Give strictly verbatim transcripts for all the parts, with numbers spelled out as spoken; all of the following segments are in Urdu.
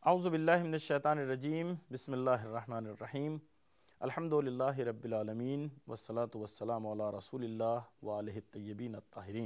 اعوذ باللہ من الشیطان الرجیم بسم اللہ الرحمن الرحیم الحمدللہ رب العالمین والصلاة والسلام علی رسول اللہ وآلہ الطیبین الطاہرین۔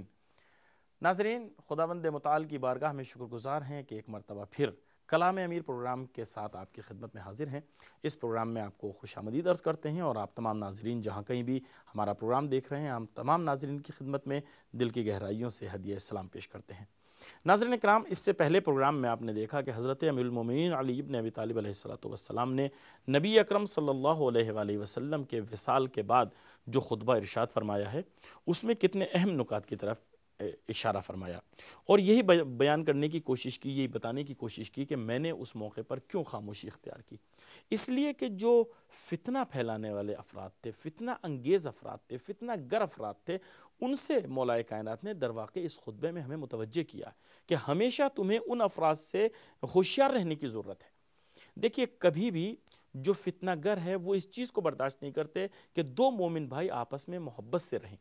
ناظرین، خداوند متعال کی بارگاہ میں شکر گزار ہیں کہ ایک مرتبہ پھر کلام امیر پروگرام کے ساتھ آپ کی خدمت میں حاضر ہیں۔ اس پروگرام میں آپ کو خوش آمدید عرض کرتے ہیں اور آپ تمام ناظرین جہاں کہیں بھی ہمارا پروگرام دیکھ رہے ہیں، ہم تمام ناظرین کی خدمت میں دل کی گہرائیوں سے ہدیہ سلام پیش کرتے ہیں۔ ناظرین کرام، اس سے پہلے پروگرام میں آپ نے دیکھا کہ حضرت امیر المومنین علی ابن ابی طالب علیہ السلام نے نبی اکرم صلی اللہ علیہ وآلہ وسلم کے وصال کے بعد جو خطبہ ارشاد فرمایا ہے اس میں کتنے اہم نکات کی طرف اشارہ فرمایا، اور یہی بیان کرنے کی کوشش کی، یہی بتانے کی کوشش کی کہ میں نے اس موقع پر کیوں خاموشی اختیار کی۔ اس لیے کہ جو فتنہ پھیلانے والے افراد تھے، فتنہ انگیز افراد تھے، فتنہ گر افراد تھے، ان سے مولا کائنات نے در واقع اس خطبے میں ہمیں متوجہ کیا کہ ہمیشہ تمہیں ان افراد سے ہوشیار رہنے کی ضرورت ہے۔ دیکھیے، کبھی بھی جو فتنہ گر ہے وہ اس چیز کو برداشت نہیں کرتے کہ دو مومن بھائی آپس میں محبت سے رہیں۔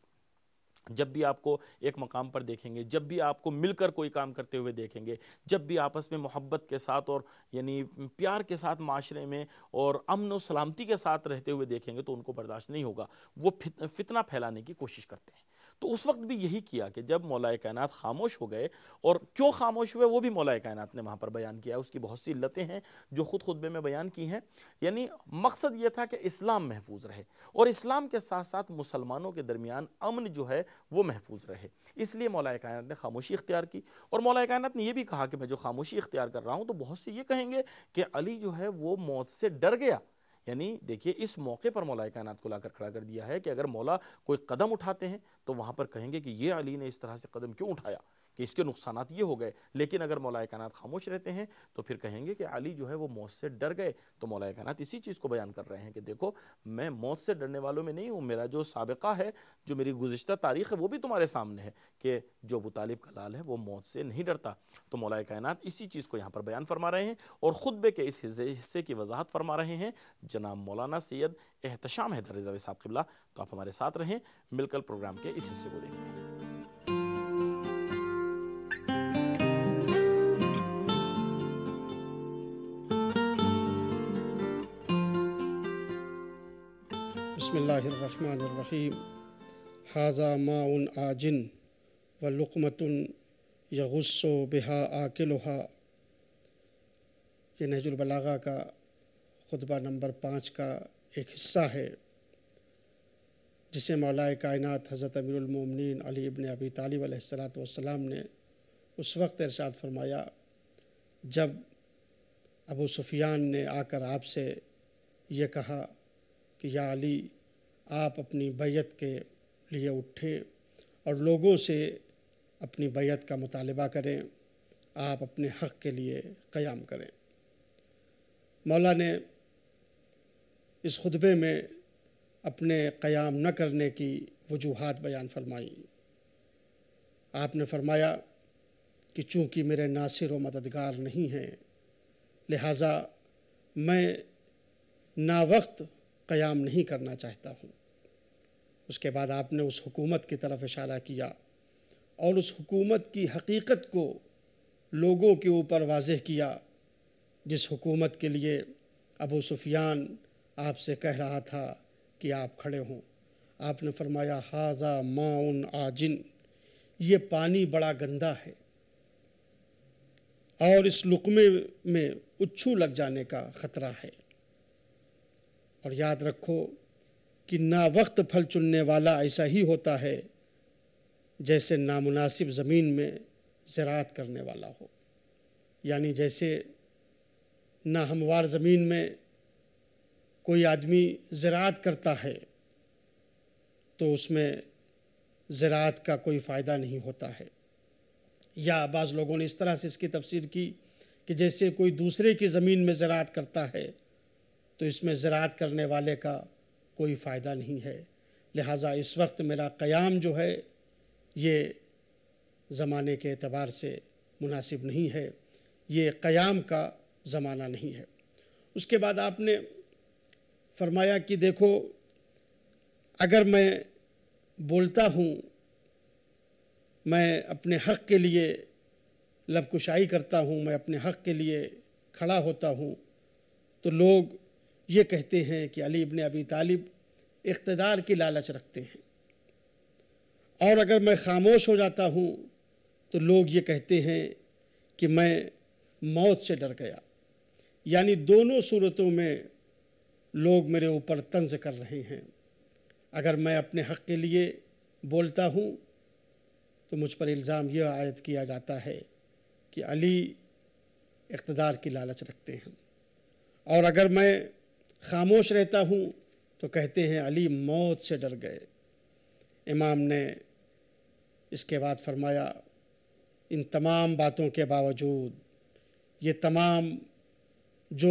جب بھی آپ کو ایک مقام پر دیکھیں گے، جب بھی آپ کو مل کر کوئی کام کرتے ہوئے دیکھیں گے، جب بھی آپس میں محبت کے ساتھ اور یعنی پیار کے ساتھ معاشرے میں اور امن و سلامتی کے ساتھ رہتے ہوئے دیکھیں گے تو ان کو برداشت نہیں ہوگا، وہ فتنہ پھیلانے کی کوشش کرتے ہیں۔ تو اس وقت بھی یہی کیا کہ جب مولا کائنات خاموش ہو گئے، اور کیوں خاموش ہوئے وہ بھی مولا کائنات نے وہاں پر بیان کیا، اس کی بہت سی علتیں ہیں جو خود خطبے میں بیان کی ہیں۔ یعنی مقصد یہ تھا کہ اسلام محفوظ رہے اور اسلام کے ساتھ ساتھ مسلمانوں کے درمیان امن جو ہے وہ محفوظ رہے، اس لیے مولا کائنات نے خاموشی اختیار کی۔ اور مولا کائنات نے یہ بھی کہا کہ میں جو خاموشی اختیار کر رہا ہوں تو بہت سے یہ کہیں گے کہ علی جو ہے وہ موت سے ڈر گیا۔ یعنی دیکھیے، اس موقع پر مولا کائنات کو لا کر کھڑا کر دیا ہے کہ اگر مولا کوئی قدم اٹھاتے ہیں تو وہاں پر کہیں گے کہ یہ علی نے اس طرح سے قدم کیوں اٹھایا، کہ اس کے نقصانات یہ ہو گئے۔ لیکن اگر مولا کائنات خاموش رہتے ہیں تو پھر کہیں گے کہ علی جو ہے وہ موت سے ڈر گئے۔ تو مولا کائنات اسی چیز کو بیان کر رہے ہیں کہ دیکھو، میں موت سے ڈرنے والوں میں نہیں ہوں، میرا جو سابقہ ہے، جو میری گزشتہ تاریخ ہے وہ بھی تمہارے سامنے ہے کہ جو ابو طالب کا لال ہے وہ موت سے نہیں ڈرتا۔ تو مولا کائنات اسی چیز کو یہاں پر بیان فرما رہے ہیں اور خطبے کے اس حصے کی وضاحت فرما رہے ہیں جناب مولانا سید احتشام حیدر رضوی صاحب قبلہ۔ تو آپ ہمارے ساتھ رہیں، مل کر پروگرام کے اس حصے کو دیکھتے ہیں۔ بسم اللہ الرحمن الرحیم۔ ھذا ماء آجن ولقمۃ یغص بہا آکلھا۔ یہ نہج البلاغہ کا خطبہ نمبر پانچ کا ایک حصہ ہے جسے مولا کائنات حضرت امیر المومنین علی ابن ابی طالب علیہ السلام نے اس وقت ارشاد فرمایا جب ابو سفیان نے آ کر آپ سے یہ کہا کہ یا علی، آپ اپنی بیعت کے لیے اٹھیں اور لوگوں سے اپنی بیعت کا مطالبہ کریں، آپ اپنے حق کے لیے قیام کریں۔ مولا نے اس خطبے میں اپنے قیام نہ کرنے کی وجوہات بیان فرمائی۔ آپ نے فرمایا کہ چونکہ میرے ناصر و مددگار نہیں ہیں، لہٰذا میں نا وقت قیام نہیں کرنا چاہتا ہوں۔ اس کے بعد آپ نے اس حکومت کی طرف اشارہ کیا اور اس حکومت کی حقیقت کو لوگوں کے اوپر واضح کیا جس حکومت کے لیے ابو سفیان آپ سے کہہ رہا تھا کہ آپ کھڑے ہوں۔ آپ نے فرمایا ھذا ماء آجن، یہ پانی بڑا گندا ہے اور اس لقمے میں اچھو لگ جانے کا خطرہ ہے۔ اور یاد رکھو کہ نا وقت پھل چننے والا ایسا ہی ہوتا ہے جیسے نامناسب زمین میں زراعت کرنے والا ہو۔ یعنی جیسے ناہموار زمین میں کوئی آدمی زراعت کرتا ہے تو اس میں زراعت کا کوئی فائدہ نہیں ہوتا ہے، یا بعض لوگوں نے اس طرح سے اس کی تفسیر کی کہ جیسے کوئی دوسرے کی زمین میں زراعت کرتا ہے تو اس میں زراعت کرنے والے کا کوئی فائدہ نہیں ہے، لہٰذا اس وقت میرا قیام جو ہے یہ زمانے کے اعتبار سے مناسب نہیں ہے، یہ قیام کا زمانہ نہیں ہے۔ اس کے بعد آپ نے فرمایا کہ دیکھو، اگر میں بولتا ہوں، میں اپنے حق کے لیے لب کشائی کرتا ہوں، میں اپنے حق کے لیے کھڑا ہوتا ہوں تو لوگ یہ کہتے ہیں کہ علی ابن ابی طالب اقتدار کی لالچ رکھتے ہیں، اور اگر میں خاموش ہو جاتا ہوں تو لوگ یہ کہتے ہیں کہ میں موت سے ڈر گیا۔ یعنی دونوں صورتوں میں لوگ میرے اوپر طنز کر رہے ہیں۔ اگر میں اپنے حق کے لیے بولتا ہوں تو مجھ پر الزام یہ عائد کیا جاتا ہے کہ علی اقتدار کی لالچ رکھتے ہیں، اور اگر میں خاموش رہتا ہوں تو کہتے ہیں علی موت سے ڈر گئے۔ امام نے اس کے بعد فرمایا، ان تمام باتوں کے باوجود، یہ تمام جو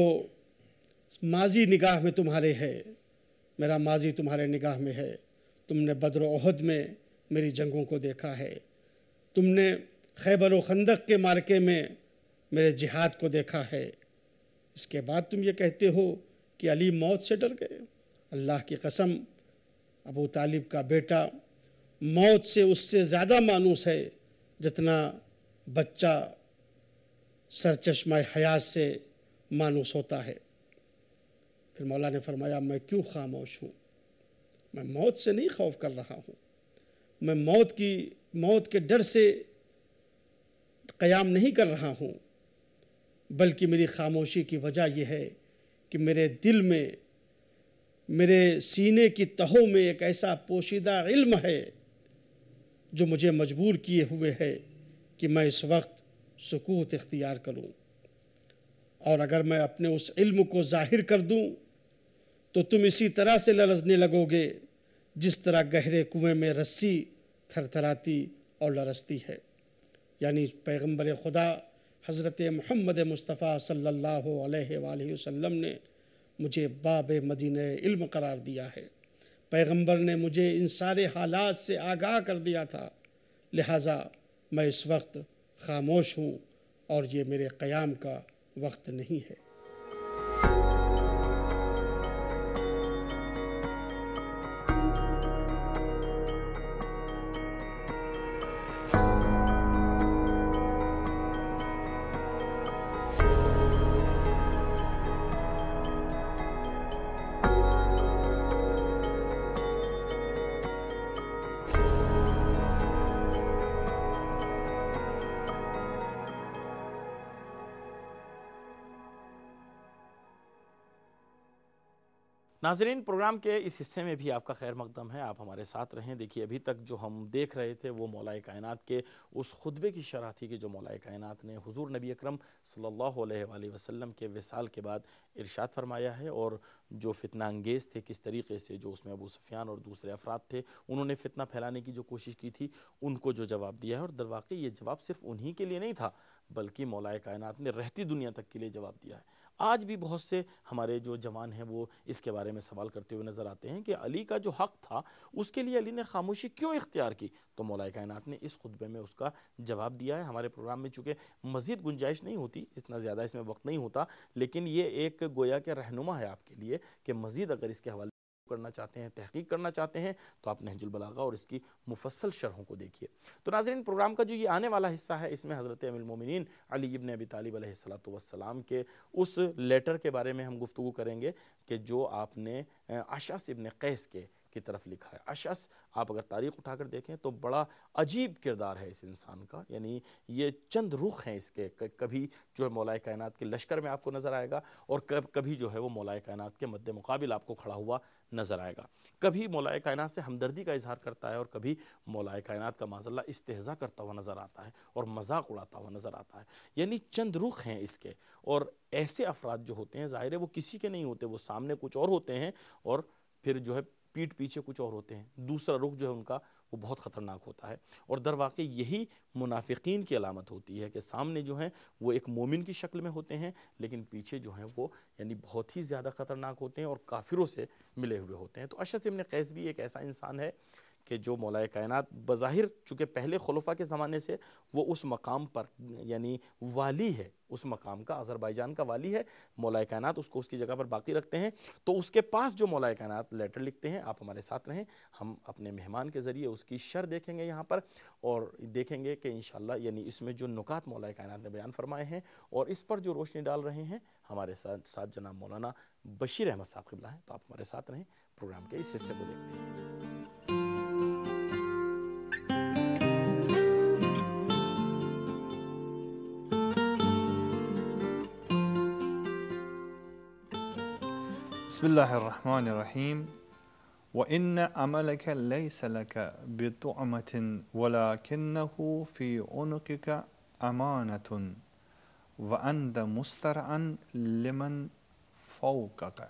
ماضی نگاہ میں تمہارے ہے، میرا ماضی تمہارے نگاہ میں ہے، تم نے بدر و احد میں میری جنگوں کو دیکھا ہے، تم نے خیبر و خندق کے معرکے میں میرے جہاد کو دیکھا ہے، اس کے بعد تم یہ کہتے ہو کہ علی موت سے ڈر گئے۔ اللہ کی قسم، ابو طالب کا بیٹا موت سے اس سے زیادہ مانوس ہے جتنا بچہ سرچشمہ حیات سے مانوس ہوتا ہے۔ پھر مولا نے فرمایا، میں کیوں خاموش ہوں؟ میں موت سے نہیں خوف کر رہا ہوں، میں موت کی موت کے ڈر سے قیام نہیں کر رہا ہوں، بلکہ میری خاموشی کی وجہ یہ ہے کہ میرے دل میں، میرے سینے کی تہوں میں ایک ایسا پوشیدہ علم ہے جو مجھے مجبور کیے ہوئے ہے کہ میں اس وقت سکوت اختیار کروں، اور اگر میں اپنے اس علم کو ظاہر کر دوں تو تم اسی طرح سے لرزنے لگو گے جس طرح گہرے کنویں میں رسی تھر تھراتی اور لرزتی ہے۔ یعنی پیغمبر خدا حضرت محمد مصطفیٰ صلی اللہ علیہ وآلہ وسلم نے مجھے باب مدینہ علم قرار دیا ہے، پیغمبر نے مجھے ان سارے حالات سے آگاہ کر دیا تھا، لہٰذا میں اس وقت خاموش ہوں اور یہ میرے قیام کا وقت نہیں ہے۔ ناظرین، پروگرام کے اس حصے میں بھی آپ کا خیر مقدم ہے، آپ ہمارے ساتھ رہیں۔ دیکھیے، ابھی تک جو ہم دیکھ رہے تھے وہ مولا کائنات کے اس خطبے کی شرح تھی کہ جو مولا کائنات نے حضور نبی اکرم صلی اللہ علیہ وآلہ وسلم کے وصال کے بعد ارشاد فرمایا ہے، اور جو فتنہ انگیز تھے، کس طریقے سے جو اس میں ابو سفیان اور دوسرے افراد تھے انہوں نے فتنہ پھیلانے کی جو کوشش کی تھی، ان کو جو جواب دیا ہے، اور در واقع یہ جواب صرف انہی کے لیے نہیں تھا بلکہ مولا کائنات نے رہتی دنیا تک کے لیے جواب دیا ہے۔ آج بھی بہت سے ہمارے جو جوان ہیں وہ اس کے بارے میں سوال کرتے ہوئے نظر آتے ہیں کہ علی کا جو حق تھا اس کے لیے علی نے خاموشی کیوں اختیار کی؟ تو مولا کائنات نے اس خطبے میں اس کا جواب دیا ہے۔ ہمارے پروگرام میں چونکہ مزید گنجائش نہیں ہوتی، اتنا زیادہ اس میں وقت نہیں ہوتا، لیکن یہ ایک گویا کہ رہنما ہے آپ کے لیے کہ مزید اگر اس کے حوالے کرنا چاہتے ہیں، تحقیق کرنا چاہتے ہیں، تو آپ نہج البلاغہ اور اس کی مفصل شرحوں کو دیکھیے۔ تو ناظرین، پروگرام کا جو یہ آنے والا حصہ ہے اس میں حضرت امیر المومنین علی ابن ابی طالب علیہ الصلوۃ والسلام کے اس لیٹر کے بارے میں ہم گفتگو کریں گے کہ جو آپ نے اشعث ابن قیس کے کی طرف لکھا ہے۔ اشعث، آپ اگر تاریخ اٹھا کر دیکھیں تو بڑا عجیب کردار ہے اس انسان کا، یعنی یہ چند رخ ہیں اس کے، کبھی جو ہے مولا کائنات کے لشکر میں آپ کو نظر آئے گا، اور کبھی جو ہے وہ مولا کائنات کے مد مقابل آپ کو کھڑا ہوا نظر آئے گا، کبھی مولا کائنات سے ہمدردی کا اظہار کرتا ہے اور کبھی مولا کائنات کا معاذ اللہ استہزاء کرتا ہوا نظر آتا ہے اور مذاق اڑاتا ہوا نظر آتا ہے۔ یعنی چند رخ ہیں اس کے، اور ایسے افراد جو ہوتے ہیں ظاہر ہے وہ کسی کے نہیں ہوتے، وہ سامنے کچھ اور ہوتے ہیں اور پھر جو ہے پیٹ پیچھے کچھ اور ہوتے ہیں۔ دوسرا رخ جو ہے ان کا وہ بہت خطرناک ہوتا ہے، اور در واقع یہی منافقین کی علامت ہوتی ہے کہ سامنے جو ہیں وہ ایک مومن کی شکل میں ہوتے ہیں، لیکن پیچھے جو ہیں وہ یعنی بہت ہی زیادہ خطرناک ہوتے ہیں اور کافروں سے ملے ہوئے ہوتے ہیں۔ تو اشعث ابن قیس بھی ایک ایسا انسان ہے کہ جو مولا کائنات بظاہر چونکہ پہلے خلفاء کے زمانے سے وہ اس مقام پر یعنی والی ہے، اس مقام کا آذربائیجان کا والی ہے، مولا کائنات اس کو اس کی جگہ پر باقی رکھتے ہیں، تو اس کے پاس جو مولا کائنات لیٹر لکھتے ہیں، آپ ہمارے ساتھ رہیں، ہم اپنے مہمان کے ذریعے اس کی شرح دیکھیں گے یہاں پر، اور دیکھیں گے کہ انشاءاللہ یعنی اس میں جو نکات مولا کائنات نے بیان فرمائے ہیں اور اس پر جو روشنی ڈال رہے ہیں ہمارے ساتھ ساتھ جناب مولانا بشیر احمد صاحب قبلہ ہیں، تو آپ ہمارے ساتھ رہیں، پروگرام کے اس حصے کو دیکھتے ہیں۔ بسم اللہ الرحمن الرحیم وَإِنَّ عَمَلَكَ لَيْسَ لَكَ بِطُعْمَةٍ وَلَكِنَّهُ فِي عُنُقِكَ أَمَانَةٌ وَأَنْتَ مُسْتَرْعًا لِمَنْ فَوْقَكَ۔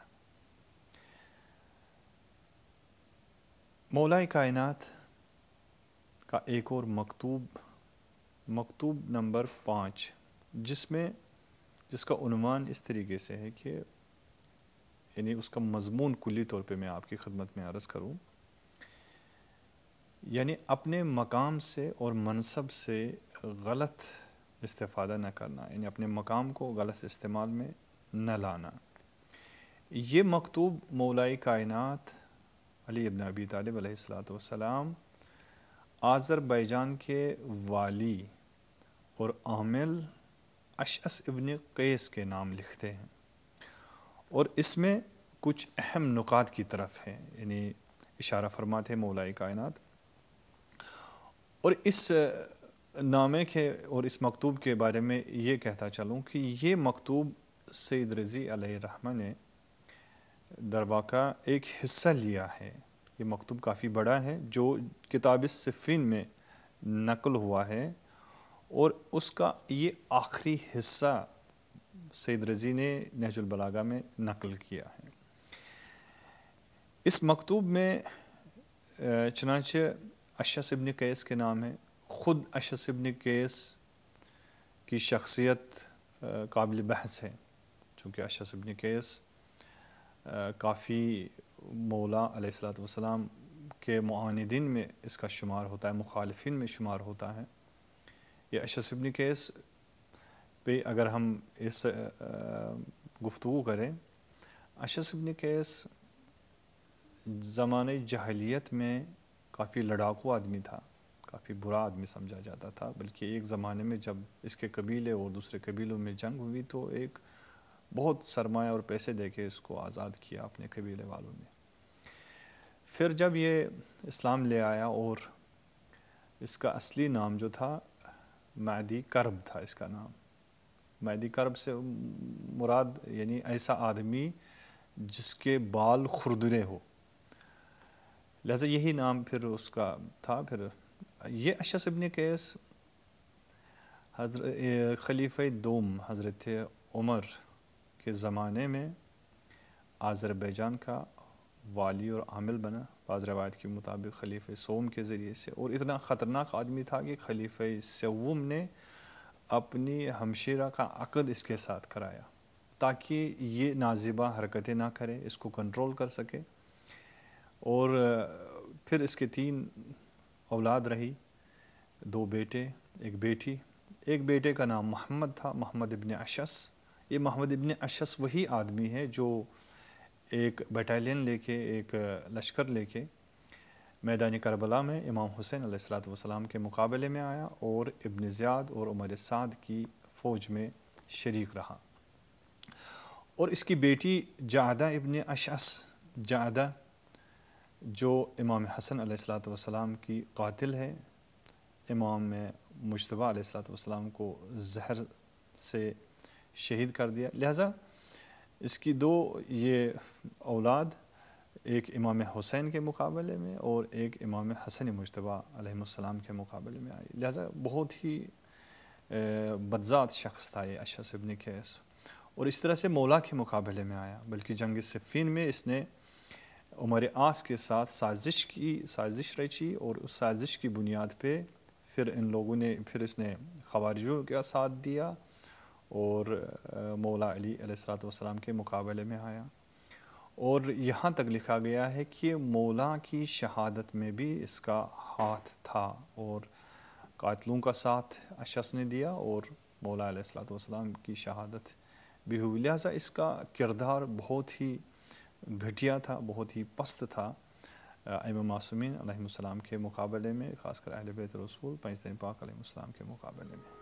مولا کائنات کا ایک اور مکتوب مکتوب نمبر پانچ، جس میں جس کا عنوان اس طریقے سے ہے کہ یعنی اس کا مضمون کلی طور پہ میں آپ کی خدمت میں عرض کروں، یعنی اپنے مقام سے اور منصب سے غلط استفادہ نہ کرنا، یعنی اپنے مقام کو غلط استعمال میں نہ لانا۔ یہ مکتوب مولا کائنات علی ابن ابی طالب علیہ الصلاۃ والسلام آذربائیجان کے والی اور عامل اشعث ابن قیس کے نام لکھتے ہیں، اور اس میں کچھ اہم نکات کی طرف ہیں، یعنی اشارہ فرماتے ہیں مولا کائنات۔ اور اس نامے کے اور اس مکتوب کے بارے میں یہ کہتا چلوں کہ یہ مکتوب سید رضی علیہ الرحمہ نے در واقع ایک حصہ لیا ہے۔ یہ مکتوب کافی بڑا ہے جو کتاب صفین میں نقل ہوا ہے، اور اس کا یہ آخری حصہ سید رضی نے نہج البلاغہ میں نقل کیا ہے۔ اس مکتوب میں چنانچہ اشعث ابن قیس کے نام ہے۔ خود اشعث ابن قیس کی شخصیت قابل بحث ہے، چونکہ اشعث ابن قیس کافی مولا علیہ الصلوۃ والسلام کے معاندین میں اس کا شمار ہوتا ہے، مخالفین میں شمار ہوتا ہے۔ یہ اشعث ابن قیس پہ اگر ہم اس گفتگو کریں، اشعث ابن قیس زمانہ جاہلیت میں کافی لڑاکو آدمی تھا، کافی برا آدمی سمجھا جاتا تھا، بلکہ ایک زمانے میں جب اس کے قبیلے اور دوسرے قبیلوں میں جنگ ہوئی تو ایک بہت سرمایہ اور پیسے دے کے اس کو آزاد کیا اپنے قبیلے والوں نے۔ پھر جب یہ اسلام لے آیا اور اس کا اصلی نام جو تھا معدی کرب تھا، اس کا نام معدی کرب سے مراد یعنی ایسا آدمی جس کے بال کھردرے ہو، لہذا یہی نام پھر اس کا تھا۔ پھر یہ اشعث ابن قیس حضرت خلیفہ دوم حضرت عمر کے زمانے میں آذربائیجان کا والی اور عامل بنا، بعض روایت کے مطابق خلیفہ سوم کے ذریعے سے، اور اتنا خطرناک آدمی تھا کہ خلیفہ سوم نے اپنی ہمشیرہ کا عقد اس کے ساتھ کرایا تاکہ یہ نازیبہ حرکتیں نہ کرے، اس کو کنٹرول کر سکے۔ اور پھر اس کے تین اولاد رہی، دو بیٹے ایک بیٹی۔ ایک بیٹے کا نام محمد تھا، محمد ابن اشعث۔ یہ محمد ابن اشعث وہی آدمی ہے جو ایک بیٹالین لے کے، ایک لشکر لے کے میدان کربلا میں امام حسین علیہ الصلوۃ والسلام کے مقابلے میں آیا اور ابن زیاد اور عمر سعد کی فوج میں شریک رہا۔ اور اس کی بیٹی جعدہ ابن اشعث، جعدہ جو امام حسن علیہ الصلوۃ والسلام کی قاتل ہے، امام مجتبیٰ علیہ الصلوۃ والسلام کو زہر سے شہید کر دیا، لہذا اس کی دو یہ اولاد ایک امام حسین کے مقابلے میں اور ایک امام حسن مجتبیٰ علیہ السلام کے مقابلے میں آئی، لہذا بہت ہی بدذات شخص تھا یہ اشعث ابن قیس، اور اس طرح سے مولا کے مقابلے میں آیا۔ بلکہ جنگ صفین میں اس نے عمر عاص کے ساتھ سازش کی سازش رچی، اور اس سازش کی بنیاد پہ پھر ان لوگوں نے پھر اس نے خوارجوں کا ساتھ دیا اور مولا علی علیہ الصلوۃ والسلام کے مقابلے میں آیا۔ اور یہاں تک لکھا گیا ہے کہ مولا کی شہادت میں بھی اس کا ہاتھ تھا، اور قاتلوں کا ساتھ اشخص نے دیا اور مولا علیہ الصلوۃ والسلام کی شہادت بھی ہوئی، لہٰذا اس کا کردار بہت ہی گھٹیا تھا، بہت ہی پست تھا ائمہ معصومین علیہ السلام کے مقابلے میں، خاص کر اہل بیت رسول پنجتن پاک علیہ السلام کے مقابلے میں۔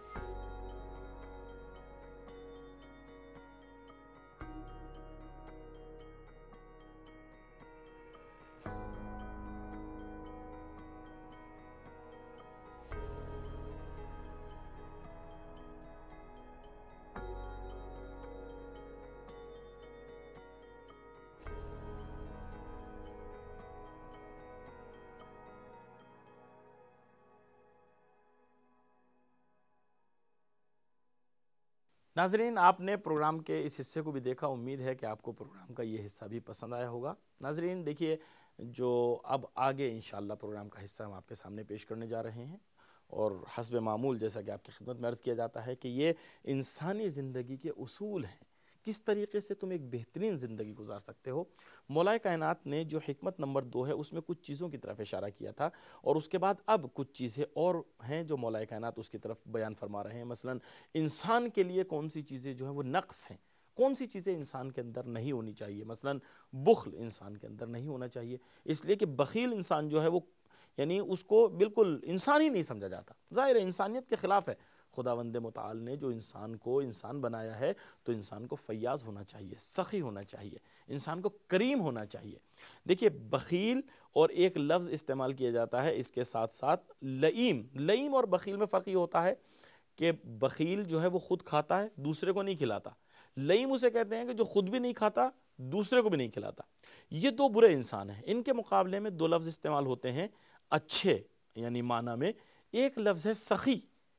ناظرین، آپ نے پروگرام کے اس حصے کو بھی دیکھا، امید ہے کہ آپ کو پروگرام کا یہ حصہ بھی پسند آیا ہوگا۔ ناظرین دیکھیے، جو اب آگے انشاءاللہ پروگرام کا حصہ ہم آپ کے سامنے پیش کرنے جا رہے ہیں، اور حسب معمول جیسا کہ آپ کی خدمت میں عرض کیا جاتا ہے کہ یہ انسانی زندگی کے اصول ہیں، کس طریقے سے تم ایک بہترین زندگی گزار سکتے ہو۔ مولا کائنات نے جو حکمت نمبر دو ہے اس میں کچھ چیزوں کی طرف اشارہ کیا تھا، اور اس کے بعد اب کچھ چیزیں اور ہیں جو مولا کائنات اس کی طرف بیان فرما رہے ہیں۔ مثلا انسان کے لیے کون سی چیزیں جو ہیں وہ نقص ہیں، کون سی چیزیں انسان کے اندر نہیں ہونی چاہیے۔ مثلا بخل انسان کے اندر نہیں ہونا چاہیے، اس لیے کہ بخیل انسان جو ہے وہ یعنی اس کو بالکل انسان ہی نہیں سمجھا جاتا، ظاہر ہے انسانیت کے خلاف ہے۔ خداوند متعال نے جو انسان کو انسان بنایا ہے تو انسان کو فیاض ہونا چاہیے، سخی ہونا چاہیے، انسان کو کریم ہونا چاہیے۔ دیکھیے، بخیل اور ایک لفظ استعمال کیا جاتا ہے اس کے ساتھ ساتھ لئیم۔ لئیم اور بخیل میں فرق یہ ہوتا ہے کہ بخیل جو ہے وہ خود کھاتا ہے، دوسرے کو نہیں کھلاتا۔ لئیم اسے کہتے ہیں کہ جو خود بھی نہیں کھاتا، دوسرے کو بھی نہیں کھلاتا۔ یہ دو برے انسان ہیں۔ ان کے مقابلے میں دو لفظ استعمال ہوتے ہیں اچھے یعنی معنی میں۔ ایک لفظ ہے سخی۔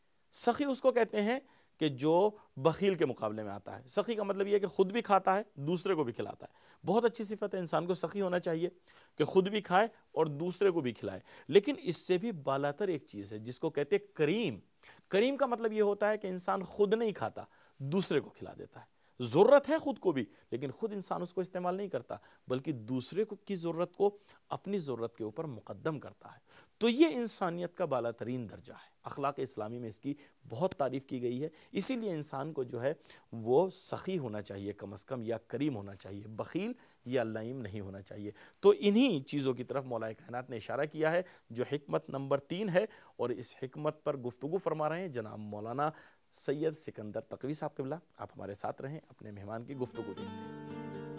سخی اس کو کہتے ہیں کہ جو بخیل کے مقابلے میں آتا ہے۔ سخی کا مطلب یہ ہے کہ خود بھی کھاتا ہے، دوسرے کو بھی کھلاتا ہے۔ بہت اچھی صفت ہے، انسان کو سخی ہونا چاہیے کہ خود بھی کھائے اور دوسرے کو بھی کھلائے۔ لیکن اس سے بھی بالاتر ایک چیز ہے جس کو کہتے ہیں کریم۔ کریم کا مطلب یہ ہوتا ہے کہ انسان خود نہیں کھاتا، دوسرے کو کھلا دیتا ہے۔ ضرورت ہے خود کو بھی، لیکن خود انسان اس کو استعمال نہیں کرتا، بلکہ دوسرے کو کی ضرورت کو اپنی ضرورت کے اوپر مقدم کرتا ہے۔ تو یہ انسانیت کا بالا ترین درجہ ہے۔ اخلاق اسلامی میں اس کی بہت تعریف کی گئی ہے، اسی لیے انسان کو جو ہے وہ سخی ہونا چاہیے کم از کم، یا کریم ہونا چاہیے، بخیل یا لئیم نہیں ہونا چاہیے۔ تو انہی چیزوں کی طرف مولا کائنات نے اشارہ کیا ہے جو حکمت نمبر تین ہے، اور اس حکمت پر گفتگو فرما رہے ہیں جناب مولانا سید سکندر تقوی صاحب قبلہ۔ آپ ہمارے ساتھ رہیں، اپنے مہمان کی گفتگو دیکھتے ہیں۔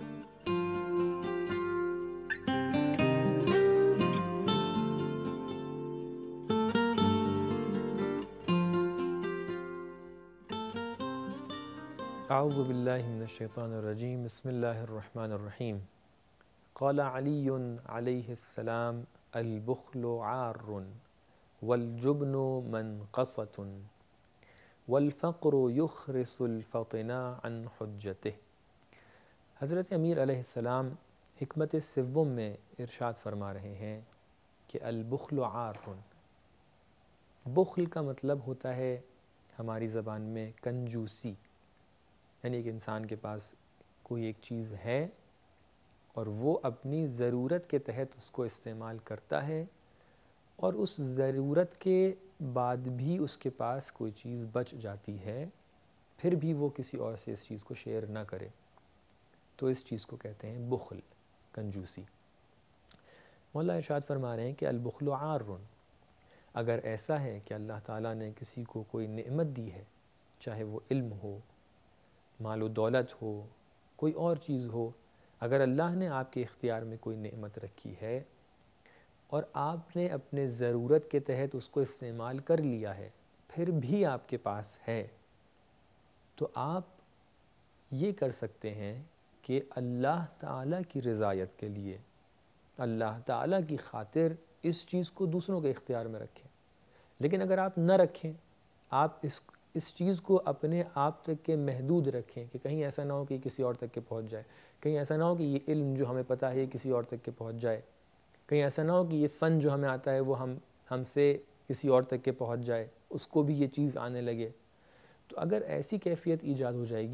اعوذ باللہ من الشیطان الرجیم، بسم اللہ الرحمن الرحیم۔ قال علی علیہ السلام: البخل عار والجبن منقصۃ والفقر یخرس الفطن عن حجتہ۔ حضرت امیر علیہ السلام حکمت سوم میں ارشاد فرما رہے ہیں کہ البخل عار۔ بخل کا مطلب ہوتا ہے ہماری زبان میں کنجوسی، یعنی ایک انسان کے پاس کوئی ایک چیز ہے اور وہ اپنی ضرورت کے تحت اس کو استعمال کرتا ہے، اور اس ضرورت کے بعد بھی اس کے پاس کوئی چیز بچ جاتی ہے، پھر بھی وہ کسی اور سے اس چیز کو شیئر نہ کرے، تو اس چیز کو کہتے ہیں بخل، کنجوسی۔ مولا ارشاد فرما رہے ہیں کہ البخل عار۔ اگر ایسا ہے کہ اللہ تعالیٰ نے کسی کو کوئی نعمت دی ہے، چاہے وہ علم ہو، مال و دولت ہو، کوئی اور چیز ہو، اگر اللہ نے آپ کے اختیار میں کوئی نعمت رکھی ہے اور آپ نے اپنے ضرورت کے تحت اس کو استعمال کر لیا ہے، پھر بھی آپ کے پاس ہے، تو آپ یہ کر سکتے ہیں کہ اللہ تعالیٰ کی رضایت کے لیے، اللہ تعالیٰ کی خاطر اس چیز کو دوسروں کے اختیار میں رکھیں۔ لیکن اگر آپ نہ رکھیں، آپ اس اس چیز کو اپنے آپ تک کے محدود رکھیں کہ کہیں ایسا نہ ہو کہ کسی اور تک کے پہنچ جائے، کہیں ایسا نہ ہو کہ یہ علم جو ہمیں پتہ ہے یہ کسی اور تک کے پہنچ جائے، کہیں ایسا نہ ہو کہ یہ فن جو ہمیں آتا ہے وہ ہم ہم سے کسی اور تک کے پہنچ جائے، اس کو بھی یہ چیز آنے لگے۔ تو اگر ایسی کیفیت ایجاد ہو جائے گی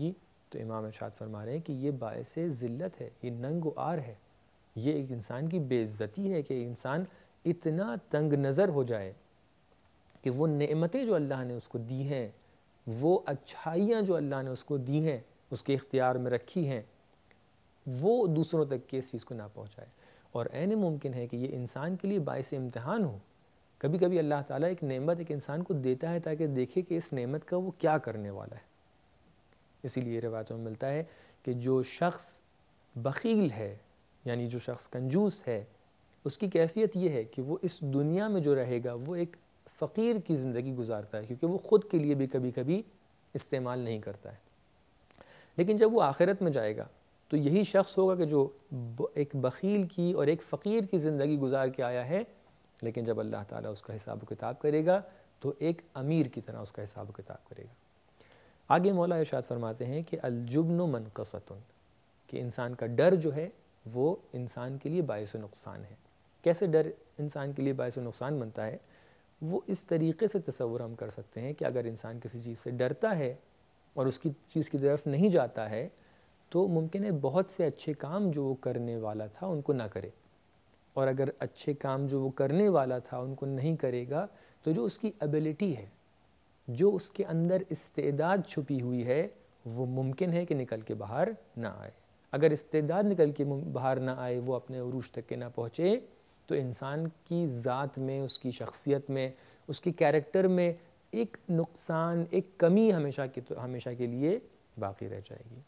تو امام ارشاد فرما رہے ہیں کہ یہ باعث ذلت ہے، یہ ننگ و عار ہے، یہ ایک انسان کی بے عزتی ہے کہ انسان اتنا تنگ نظر ہو جائے کہ وہ نعمتیں جو اللہ نے اس کو دی ہیں، وہ اچھائیاں جو اللہ نے اس کو دی ہیں، اس کے اختیار میں رکھی ہیں، وہ دوسروں تک کے اس چیز کو نہ پہنچائے۔ اور عین ممکن ہے کہ یہ انسان کے لیے باعث امتحان ہو۔ کبھی کبھی اللہ تعالیٰ ایک نعمت ایک انسان کو دیتا ہے تاکہ دیکھے کہ اس نعمت کا وہ کیا کرنے والا ہے۔ اسی لیے روایتوں میں ملتا ہے کہ جو شخص بخیل ہے، یعنی جو شخص کنجوس ہے، اس کی کیفیت یہ ہے کہ وہ اس دنیا میں جو رہے گا وہ ایک فقیر کی زندگی گزارتا ہے، کیونکہ وہ خود کے لیے بھی کبھی کبھی استعمال نہیں کرتا ہے۔ لیکن جب وہ آخرت میں جائے گا تو یہی شخص ہوگا کہ جو ایک بخیل کی اور ایک فقیر کی زندگی گزار کے آیا ہے، لیکن جب اللہ تعالیٰ اس کا حساب و کتاب کرے گا تو ایک امیر کی طرح اس کا حساب و کتاب کرے گا۔ آگے مولا ارشاد فرماتے ہیں کہ الجبن منقصۃ، کہ انسان کا ڈر جو ہے وہ انسان کے لیے باعث نقصان ہے۔ کیسے ڈر انسان کے لیے باعث نقصان بنتا ہے؟ وہ اس طریقے سے تصور ہم کر سکتے ہیں کہ اگر انسان کسی چیز سے ڈرتا ہے اور اس کی چیز کی طرف نہیں جاتا ہے تو ممکن ہے بہت سے اچھے کام جو وہ کرنے والا تھا ان کو نہ کرے، اور اگر اچھے کام جو وہ کرنے والا تھا ان کو نہیں کرے گا تو جو اس کی ایبلٹی ہے، جو اس کے اندر استعداد چھپی ہوئی ہے، وہ ممکن ہے کہ نکل کے باہر نہ آئے۔ اگر استعداد نکل کے باہر نہ آئے، وہ اپنے عروج تک کے نہ پہنچے، تو انسان کی ذات میں، اس کی شخصیت میں، اس کے کیریکٹر میں ایک نقصان، ایک کمی ہمیشہ کے ہمیشہ کے لیے باقی رہ جائے گی۔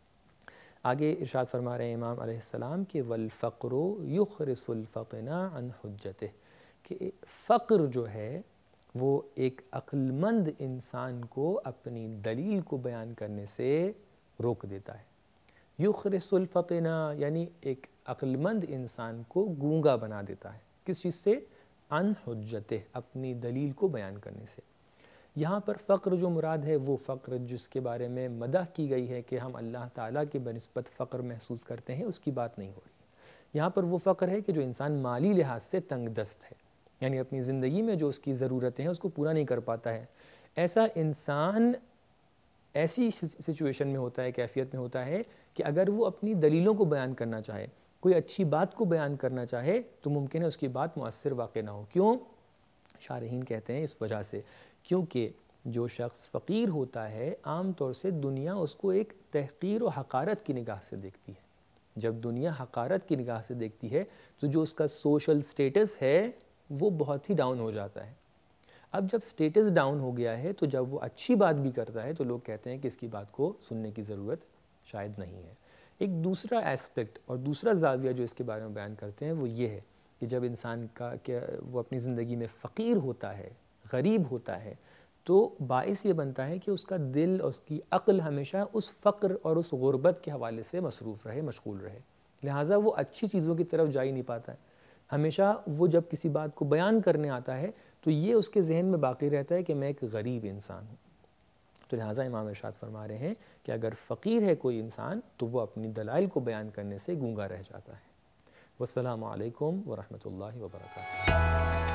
آگے ارشاد فرما رہے ہیں امام علیہ السلام کہ والفقر یخرس الفطن عن حجتہ، کہ فقر جو ہے وہ ایک عقل مند انسان کو اپنی دلیل کو بیان کرنے سے روک دیتا ہے۔ یخرس الفطن یعنی ایک عقل مند انسان کو گونگا بنا دیتا ہے۔ کس چیز سے؟ عن حجتہ، اپنی دلیل کو بیان کرنے سے۔ یہاں پر فقر جو مراد ہے وہ فقر جس کے بارے میں مدح کی گئی ہے کہ ہم اللہ تعالیٰ کے بنسبت فقر محسوس کرتے ہیں، اس کی بات نہیں ہو رہی۔ یہاں پر وہ فقر ہے کہ جو انسان مالی لحاظ سے تنگ دست ہے، یعنی اپنی زندگی میں جو اس کی ضرورتیں ہیں اس کو پورا نہیں کر پاتا ہے۔ ایسا انسان ایسی سچویشن میں ہوتا ہے، کیفیت میں ہوتا ہے کہ اگر وہ اپنی دلیلوں کو بیان کرنا چاہے، کوئی اچھی بات کو بیان کرنا چاہے، تو ممکن ہے اس کی بات مؤثر واقع نہ ہو۔ کیوں؟ شارحین کہتے ہیں اس وجہ سے کیونکہ جو شخص فقیر ہوتا ہے عام طور سے دنیا اس کو ایک تحقیر و حقارت کی نگاہ سے دیکھتی ہے۔ جب دنیا حقارت کی نگاہ سے دیکھتی ہے تو جو اس کا سوشل سٹیٹس ہے وہ بہت ہی ڈاؤن ہو جاتا ہے۔ اب جب سٹیٹس ڈاؤن ہو گیا ہے تو جب وہ اچھی بات بھی کرتا ہے تو لوگ کہتے ہیں کہ اس کی بات کو سننے کی ضرورت شاید نہیں ہے۔ ایک دوسرا ایسپیکٹ اور دوسرا زاویہ جو اس کے بارے میں بیان کرتے ہیں وہ یہ ہے کہ جب انسان کا کہ وہ اپنی زندگی میں فقیر ہوتا ہے، غریب ہوتا ہے، تو باعث یہ بنتا ہے کہ اس کا دل اور اس کی عقل ہمیشہ اس فقر اور اس غربت کے حوالے سے مصروف رہے، مشغول رہے، لہٰذا وہ اچھی چیزوں کی طرف جا ہی نہیں پاتا ہے۔ ہمیشہ وہ جب کسی بات کو بیان کرنے آتا ہے تو یہ اس کے ذہن میں باقی رہتا ہے کہ میں ایک غریب انسان ہوں۔ تو لہٰذا امام ارشاد فرما رہے ہیں کہ اگر فقیر ہے کوئی انسان تو وہ اپنی دلائل کو بیان کرنے سے گونگا رہ جاتا ہے۔ والسلام علیکم ورحمۃ اللہ وبرکاتہ۔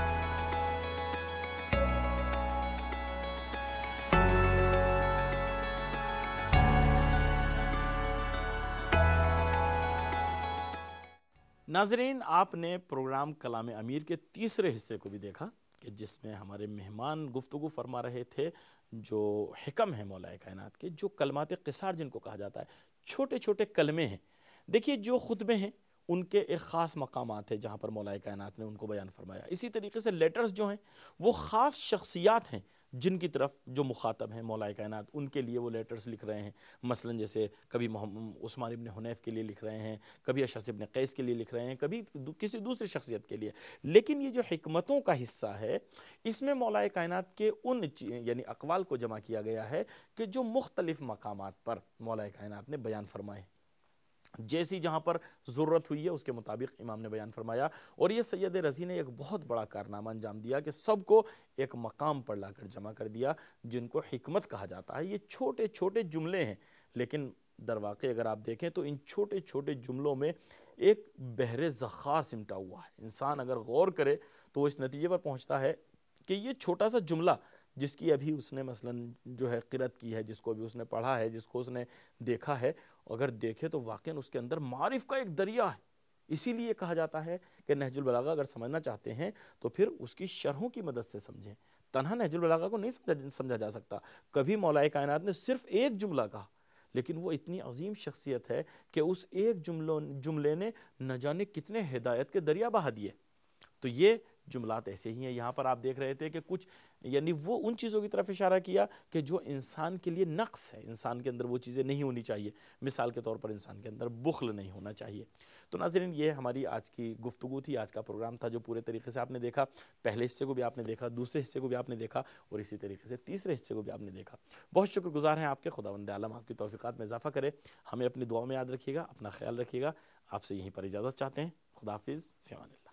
ناظرین، آپ نے پروگرام کلام امیر کے تیسرے حصے کو بھی دیکھا کہ جس میں ہمارے مہمان گفتگو فرما رہے تھے جو حکم ہیں مولا کائنات کے، جو کلمات قصار جن کو کہا جاتا ہے، چھوٹے چھوٹے کلمے ہیں۔ دیکھیے جو خطبے ہیں ان کے ایک خاص مقامات ہیں جہاں پر مولا کائنات نے ان کو بیان فرمایا۔ اسی طریقے سے لیٹرز جو ہیں وہ خاص شخصیات ہیں جن کی طرف جو مخاطب ہیں مولا کائنات ان کے لیے وہ لیٹرز لکھ رہے ہیں۔ مثلا جیسے کبھی محمد عثمان ابن حنیف کے لیے لکھ رہے ہیں، کبھی اشعث ابن قیس کے لیے لکھ رہے ہیں، کبھی کسی دوسری شخصیت کے لیے۔ لیکن یہ جو حکمتوں کا حصہ ہے اس میں مولا کائنات کے ان یعنی اقوال کو جمع کیا گیا ہے کہ جو مختلف مقامات پر مولا کائنات نے بیان فرمائے، جیسی جہاں پر ضرورت ہوئی ہے اس کے مطابق امام نے بیان فرمایا۔ اور یہ سید رضی نے ایک بہت بڑا کارنامہ انجام دیا کہ سب کو ایک مقام پر لا کر جمع کر دیا جن کو حکمت کہا جاتا ہے۔ یہ چھوٹے چھوٹے جملے ہیں لیکن در واقع اگر آپ دیکھیں تو ان چھوٹے چھوٹے جملوں میں ایک بحر ذخار سمٹا ہوا ہے۔ انسان اگر غور کرے تو وہ اس نتیجے پر پہنچتا ہے کہ یہ چھوٹا سا جملہ جس کی ابھی اس نے مثلاً جو ہے قرأت کی ہے، جس کو ابھی اس نے پڑھا ہے، جس کو اس نے دیکھا ہے، اگر دیکھے تو واقعاً اس کے اندر معارف کا ایک دریا ہے۔ اسی لیے کہا جاتا ہے کہ نہج البلاغہ اگر سمجھنا چاہتے ہیں تو پھر اس کی شرحوں کی مدد سے سمجھیں۔ تنہا نہج البلاغہ کو نہیں سمجھا سمجھا جا سکتا۔ کبھی مولا کائنات نے صرف ایک جملہ کہا، لیکن وہ اتنی عظیم شخصیت ہے کہ اس ایک جملوں جملے نے نہ جانے کتنے ہدایت کے دریا بہا دیے۔ تو یہ جملات ایسے ہی ہیں۔ یہاں پر آپ دیکھ رہے تھے کہ کچھ یعنی وہ ان چیزوں کی طرف اشارہ کیا کہ جو انسان کے لیے نقص ہے، انسان کے اندر وہ چیزیں نہیں ہونی چاہیے۔ مثال کے طور پر انسان کے اندر بخل نہیں ہونا چاہیے۔ تو ناظرین، یہ ہماری آج کی گفتگو تھی، آج کا پروگرام تھا جو پورے طریقے سے آپ نے دیکھا۔ پہلے حصے کو بھی آپ نے دیکھا، دوسرے حصے کو بھی آپ نے دیکھا، اور اسی طریقے سے تیسرے حصے کو بھی آپ نے دیکھا۔ بہت شکر گزار ہیں آپ کے۔ خداوند عالم آپ کی توفیقات میں اضافہ کرے۔ ہمیں اپنی دعاؤں میں یاد رکھیے گا، اپنا خیال رکھیے گا۔ آپ سے یہیں پر اجازت چاہتے ہیں۔ خدا حافظ، فی امان اللہ۔